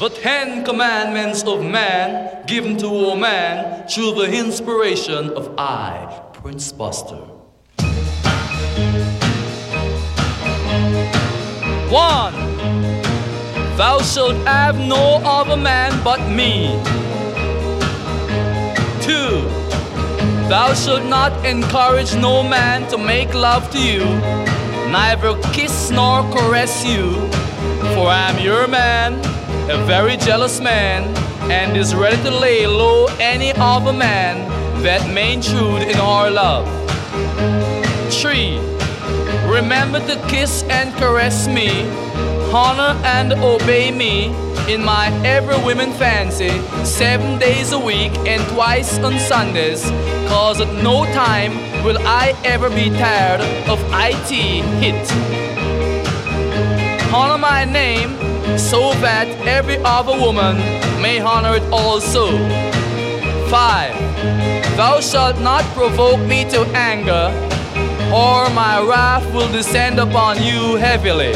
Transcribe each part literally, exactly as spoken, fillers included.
The Ten Commandments of Man, given to all man through the inspiration of I, Prince Buster. One, thou shalt have no other man but me. Two, thou shalt not encourage no man to make love to you, neither kiss nor caress you, for I am your man, a very jealous man, and is ready to lay low any other man that may intrude in our love. Three, remember to kiss and caress me, honor and obey me in my every woman fancy, seven days a week and twice on Sundays, cause at no time will I ever be tired of I T hit. Honor my name so that every other woman may honor it also. Five, thou shalt not provoke me to anger, or my wrath will descend upon you heavily.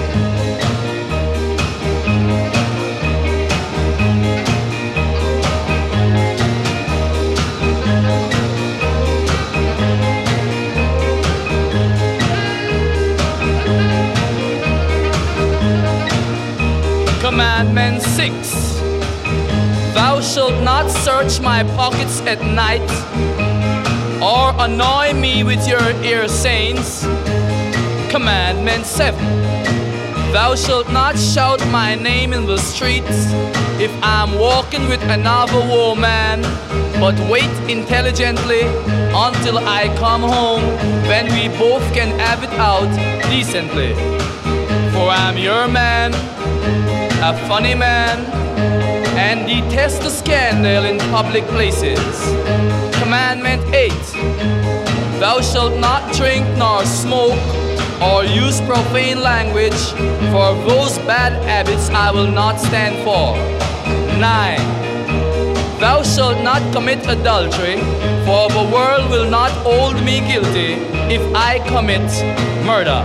Commandment six, thou shalt not search my pockets at night, or annoy me with your ear sayings. Commandment seven, thou shalt not shout my name in the streets if I'm walking with another woman, but wait intelligently until I come home, then we both can have it out decently. For I'm your man, a funny man, and detest the scandal in public places. Commandment eight, thou shalt not drink nor smoke or use profane language, for those bad habits I will not stand for. Nine, thou shalt not commit adultery, for the world will not hold me guilty if I commit murder.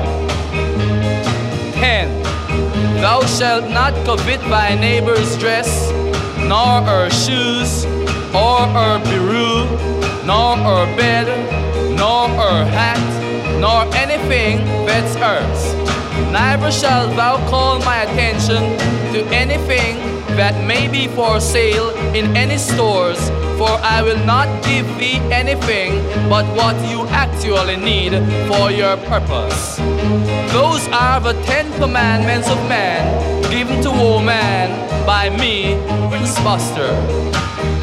Ten, thou shalt not covet thy neighbor's dress, nor her shoes, or her bureau, nor her bed, nor her hat, nor anything that's hers. Neither shalt thou call my attention to anything that may be for sale in any stores, for I will not give thee anything but what you actually need for your purpose. Those are the Ten Commandments of man, given to woman by me, Prince Buster.